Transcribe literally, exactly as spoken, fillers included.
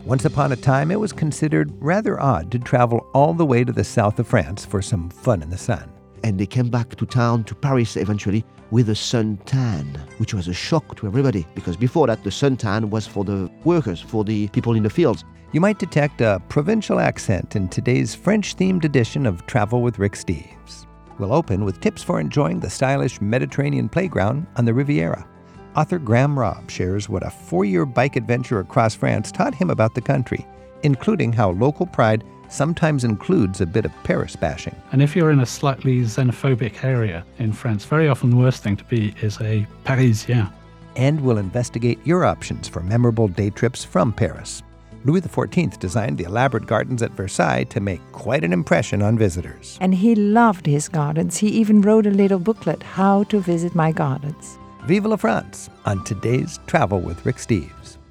Once upon a time, it was considered rather odd to travel all the way to the south of France for some fun in the sun. And they came back to town, to Paris eventually, with a suntan, which was a shock to everybody, because before that, the suntan was for the workers, for the people in the fields. You might detect a provincial accent in today's French-themed edition of Travel with Rick Steves. We'll open with tips for enjoying the stylish Mediterranean playground on the Riviera. Author Graham Robb shares what a four-year bike adventure across France taught him about the country, including how local pride sometimes includes a bit of Paris bashing. And if you're in a slightly xenophobic area in France, very often the worst thing to be is a Parisien. And we'll investigate your options for memorable day trips from Paris. Louis the fourteenth designed the elaborate gardens at Versailles to make quite an impression on visitors. And he loved his gardens. He even wrote a little booklet, How to Visit My Gardens. Vive la France on today's Travel with Rick Steves.